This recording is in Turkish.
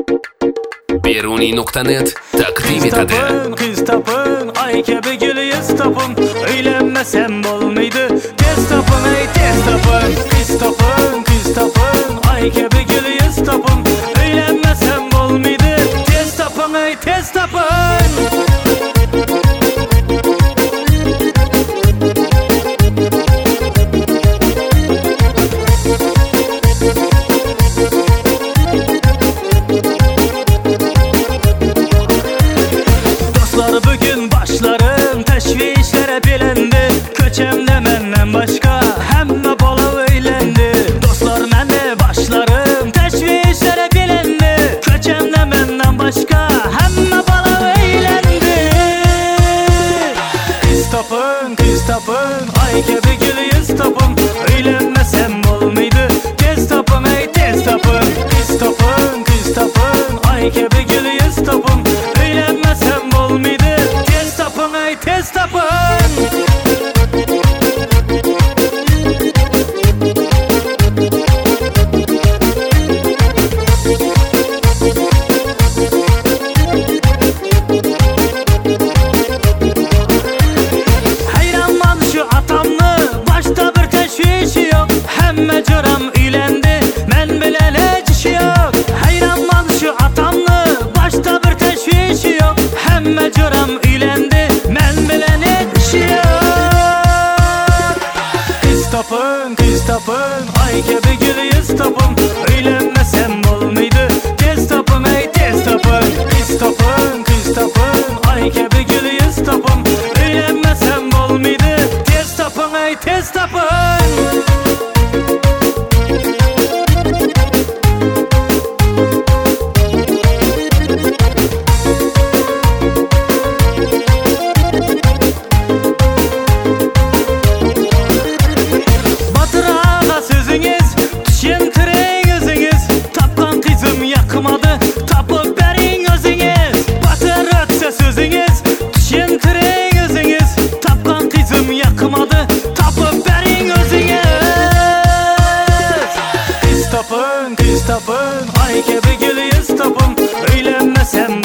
Beruni.net takdim etadi. Kız tapın, ay kebe gülüyüz tapın. Öğlenmesem olmaydı. Tez tapın, ey tez tapın. Kız tapın, ay kebe gülüyüz tapın. Öğlenmesem olmaydı. Tez tapın, ey tez tapın. Bugün başlarım teşvişlere bilendi. Köçemde menden başka hemme bala eylendi. Dostlar mende başlarım teşvişlere bilendi. Köçemde menden başka hemme bala eylendi. Kız tapın, ay kebe gülüyüz tapın. Eylenmesem olmaydı. Tez tapın, ey tez tapın. Kız tapın, ay kebe gülüyüz tapın. Eylenmesem olmaydı. Tez tapın, ey tez tapın. Hayranman şu atamlı, başta bir teşvişi yok. Hemme cıram eylendi, men bilen hiç işi yok. Hayranman şu atamlı, başta bir teşvişi yok. Hemme cıram eylendi, men bilen hiç işi yok. Kız tapın, ay kebe gülüyüz tapın. Eylenmesem olmaydı. Tez tapın, ey tez tapın. Kız tapın, ay kebe gülüyüz tapın. Eylenmesem olmaydı. Tez tapın, ey tez tapın. Yakmadı, tapıp verin özünüz. Batır ötse sözünüz, düşüntürün özünüz. Tapkan kızım yakmadı, tapıp verin özünüz. Kız tapın, ay kebe gülüyüz tapın. Öğlenmesem